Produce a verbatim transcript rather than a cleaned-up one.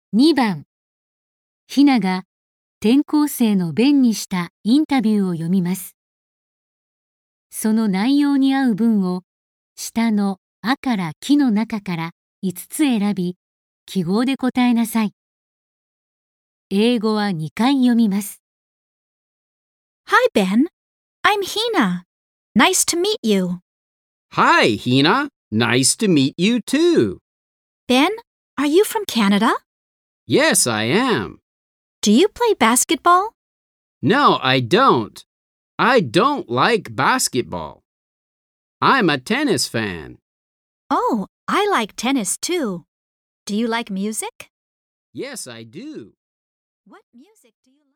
にばん、ひなが転校生のベンにしたインタビューを読みます。その内容に合う文を下のあからきの中からいつつ選び、記号で答えなさい。英語はにかい読みます。 Hi, Ben. I'm Hina. Nice to meet you. Hi, Hina. Nice to meet you too. Ben, are you from Canada? Yes, I am. Do you play basketball? No, I don't. I don't like basketball. I'm a tennis fan. Oh, I like tennis too. Do you like music? Yes, I do. What music do you like?